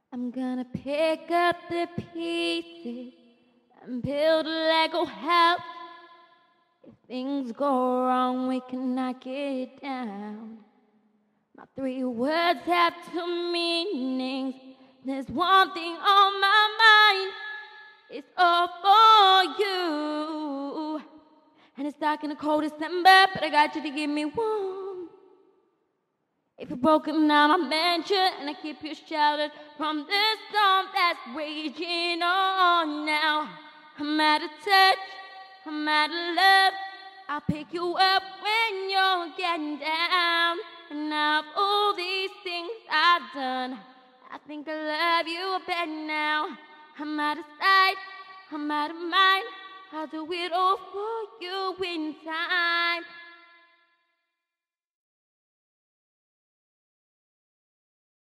I'm gonna pick up the pieces and build a Lego house. If things go wrong, we can knock it down. My 3 words have 2 meanings. There's one thing on my mind. It's all for you. And it's dark in the cold December, but I got you to give me warm. If you're broken, I'm a mansion, and I keep you sheltered from the storm that's raging on now. I'm out of touch, I'm out of love. I'll pick you up when you're getting down. And now of all these things I've done, I think I love you better now. I'm out of sight, I'm out of mind. I'll do it all for you in time.